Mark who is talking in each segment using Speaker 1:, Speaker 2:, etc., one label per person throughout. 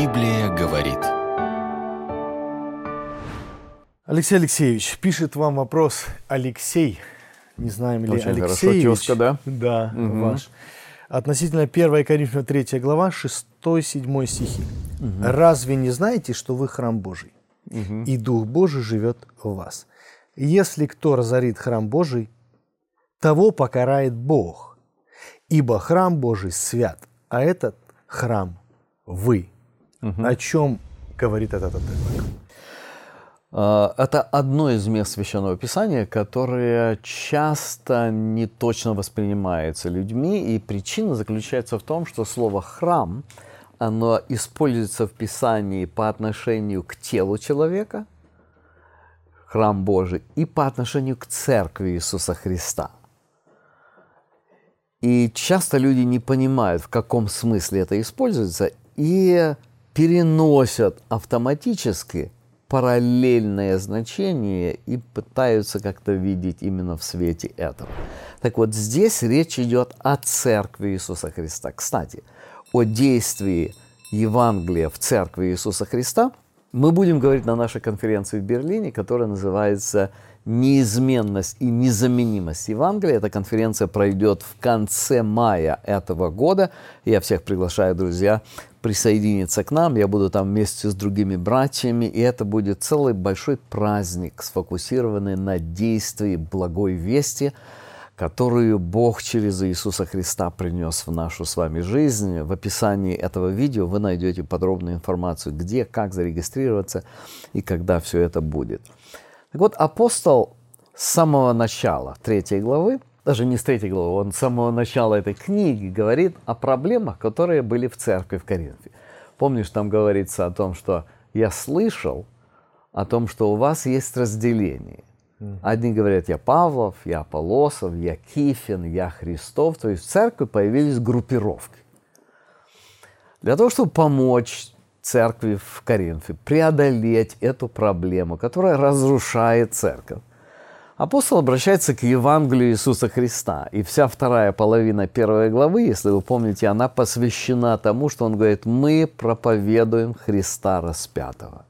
Speaker 1: Библия говорит.
Speaker 2: Алексей Алексеевич, пишет вам вопрос Алексей. Не знаем, или
Speaker 3: очень
Speaker 2: Алексеевич.
Speaker 3: Хорошо, тезка, да?
Speaker 2: Да, ваш. Относительно 1 Коринфянам 3 глава, 6-7 стихи. «Разве не знаете, что вы храм Божий, и Дух Божий живет в вас? Если кто разорит храм Божий, того покарает Бог, ибо храм Божий свят, а этот храм вы». О чем говорит этот отрывок?
Speaker 3: Это одно из мест Священного Писания, которое часто не точно воспринимается людьми, и причина заключается в том, что слово «храм», оно используется в Писании по отношению к телу человека, храм Божий, и по отношению к церкви Иисуса Христа. И часто люди не понимают, в каком смысле это используется, и переносят автоматически параллельное значение и пытаются как-то видеть именно в свете этого. Так вот, здесь речь идет о церкви Иисуса Христа. Кстати, о действии Евангелия в церкви Иисуса Христа мы будем говорить на нашей конференции в Берлине, которая называется «Неизменность и незаменимость Евангелия». Эта конференция пройдет в конце мая этого года. Я всех приглашаю, друзья, присоединиться к нам. Я буду там вместе с другими братьями, и это будет целый большой праздник, сфокусированный на действии благой вести, которую Бог через Иисуса Христа принес в нашу с вами жизнь. В описании этого видео вы найдете подробную информацию, где, как зарегистрироваться и когда все это будет. Так вот, апостол с самого начала 3 главы, даже не с 3 главы, он с самого начала этой книги говорит о проблемах, которые были в церкви в Коринфе. Помнишь, там говорится о том, что я слышал о том, что у вас есть разделение. Одни говорят, я Павлов, я Аполлосов, я Кифин, я Христов. То есть в церкви появились группировки. Для того, чтобы помочь церкви в Коринфе преодолеть эту проблему, которая разрушает церковь, апостол обращается к Евангелию Иисуса Христа. И вся вторая половина 1 главы, если вы помните, она посвящена тому, что он говорит, мы проповедуем Христа распятого.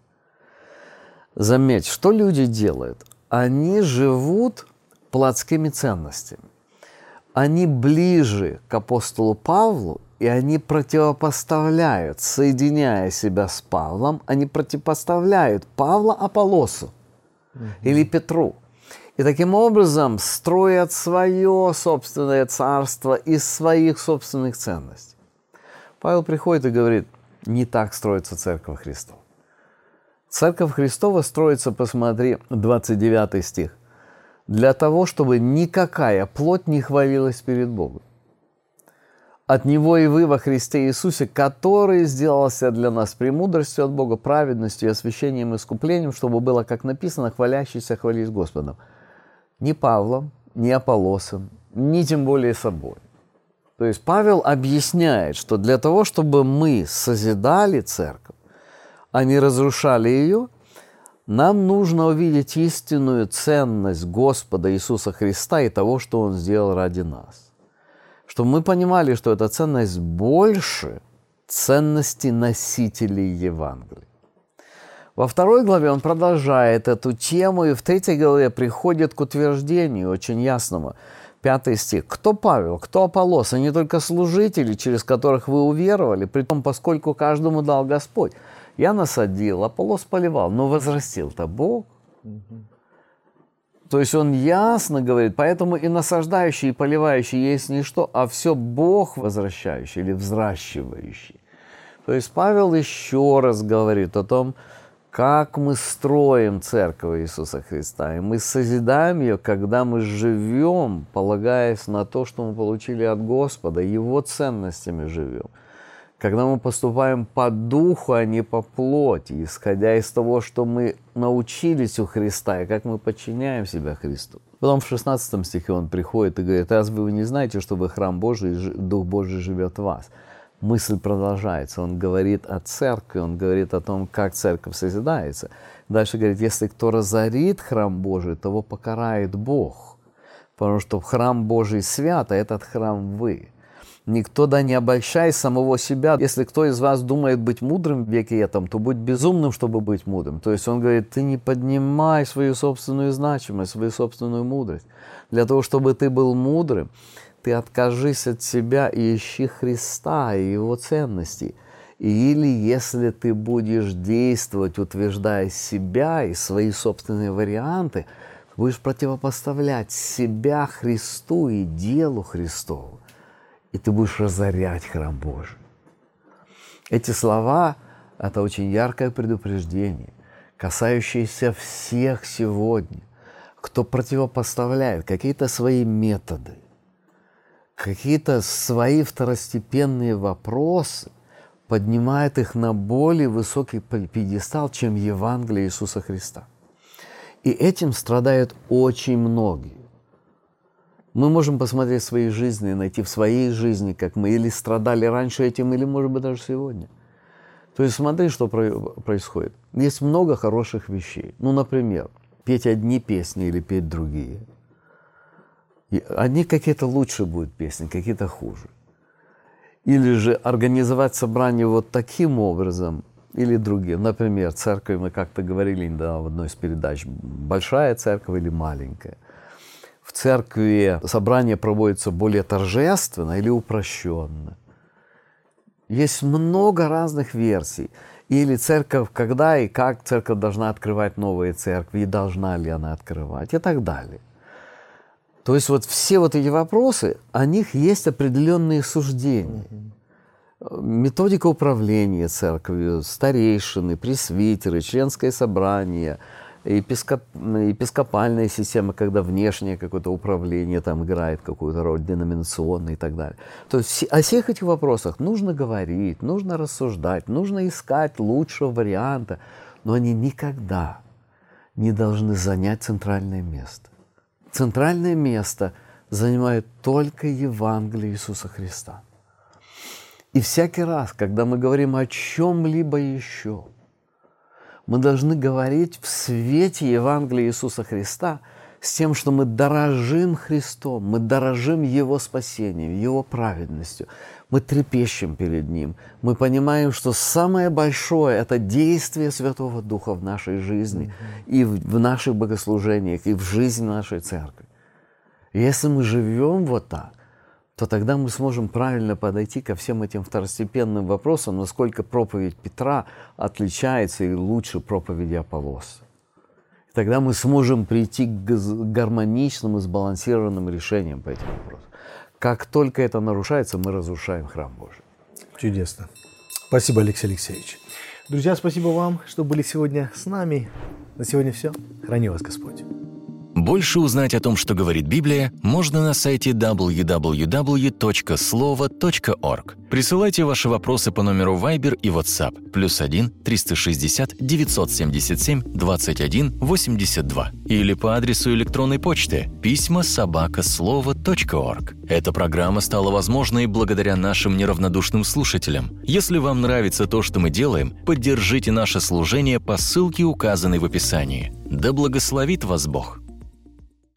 Speaker 3: Заметь, что люди делают? Они живут плотскими ценностями. Они ближе к апостолу Павлу, и они противопоставляют, соединяя себя с Павлом, они противопоставляют Павла Аполлосу или Петру. И таким образом строят свое собственное царство из своих собственных ценностей. Павел приходит и говорит, не так строится Церковь Христова. Церковь Христова строится, посмотри, 29 стих, для того, чтобы никакая плоть не хвалилась перед Богом. От Него и вы во Христе Иисусе, который сделался для нас премудростью от Бога, праведностью, освящением и искуплением, чтобы было, как написано, хвалящийся хвались Господом. Ни Павлом, ни Аполлосом, ни тем более собой. То есть Павел объясняет, что для того, чтобы мы созидали церковь, а не разрушали ее, нам нужно увидеть истинную ценность Господа Иисуса Христа и того, что Он сделал ради нас. Чтобы мы понимали, что эта ценность больше ценности носителей Евангелия. Во 2 главе он продолжает эту тему, и в 3 главе приходит к утверждению очень ясному. 5 стих. «Кто Павел, кто Аполлос, они только служители, через которых вы уверовали, притом поскольку каждому дал Господь. Я насадил, Аполлос поливал, но возрастил-то Бог». То есть он ясно говорит, поэтому и насаждающий, и поливающий есть не что, а все Бог возвращающий или взращивающий. То есть Павел еще раз говорит о том, как мы строим церковь Иисуса Христа. И мы созидаем ее, когда мы живем, полагаясь на то, что мы получили от Господа, Его ценностями живем. Когда мы поступаем по духу, а не по плоти, исходя из того, что мы научились у Христа, и как мы подчиняем себя Христу. Потом в 16 стихе он приходит и говорит, разве вы не знаете, что вы храм Божий, и Дух Божий живет в вас? Мысль продолжается, он говорит о церкви, он говорит о том, как церковь созидается. Дальше говорит, если кто разорит храм Божий, того покарает Бог, потому что храм Божий свят, а этот храм вы. Никто да не обольщай самого себя. Если кто из вас думает быть мудрым в веке этом, то будь безумным, чтобы быть мудрым. То есть он говорит, ты не поднимай свою собственную значимость, свою собственную мудрость. Для того, чтобы ты был мудрым, ты откажись от себя и ищи Христа и Его ценностей. Или если ты будешь действовать, утверждая себя и свои собственные варианты, будешь противопоставлять себя Христу и делу Христову, и ты будешь разорять храм Божий. Эти слова – это очень яркое предупреждение, касающееся всех сегодня, кто противопоставляет какие-то свои методы, какие-то свои второстепенные вопросы, поднимает их на более высокий пьедестал, чем Евангелие Иисуса Христа. И этим страдают очень многие. Мы можем посмотреть в своей жизни, найти в своей жизни, как мы или страдали раньше этим, или, может быть, даже сегодня. То есть смотри, что происходит. Есть много хороших вещей. Ну, например, петь одни песни или петь другие. И одни какие-то лучше будут песни, какие-то хуже. Или же организовать собрание вот таким образом, или другим. Например, церковь, мы как-то говорили недавно в одной из передач, большая церковь или маленькая. В церкви собрание проводится более торжественно или упрощенно. Есть много разных версий. Или церковь, когда и как церковь должна открывать новые церкви, и должна ли она открывать, и так далее. То есть вот все вот эти вопросы, о них есть определенные суждения. Методика управления церковью, старейшины, пресвитеры, членское собрание, епископальная система, когда внешнее какое-то управление там играет какую-то роль, деноминационная и так далее. То есть о всех этих вопросах нужно говорить, нужно рассуждать, нужно искать лучшего варианта, но они никогда не должны занять центральное место. Центральное место занимает только Евангелие Иисуса Христа. И всякий раз, когда мы говорим о чем-либо еще, мы должны говорить в свете Евангелия Иисуса Христа с тем, что мы дорожим Христом, мы дорожим Его спасением, Его праведностью, мы трепещем перед Ним, мы понимаем, что самое большое – это действие Святого Духа в нашей жизни и в наших богослужениях, и в жизни нашей церкви. И если мы живем вот так, то тогда мы сможем правильно подойти ко всем этим второстепенным вопросам, насколько проповедь Петра отличается и лучше проповеди Аполлоса. Тогда мы сможем прийти к гармоничным и сбалансированным решениям по этим вопросам. Как только это нарушается, мы разрушаем храм Божий.
Speaker 2: Чудесно. Спасибо, Алексей Алексеевич. Друзья, спасибо вам, что были сегодня с нами. На сегодня все. Храни вас Господь.
Speaker 1: Больше узнать о том, что говорит Библия, можно на сайте www.slovo.org. Присылайте ваши вопросы по номеру Viber и WhatsApp +1 360 977 21 82 или по адресу электронной почты pisma@slovo.org. Эта программа стала возможной благодаря нашим неравнодушным слушателям. Если вам нравится то, что мы делаем, поддержите наше служение по ссылке, указанной в описании. Да благословит вас Бог!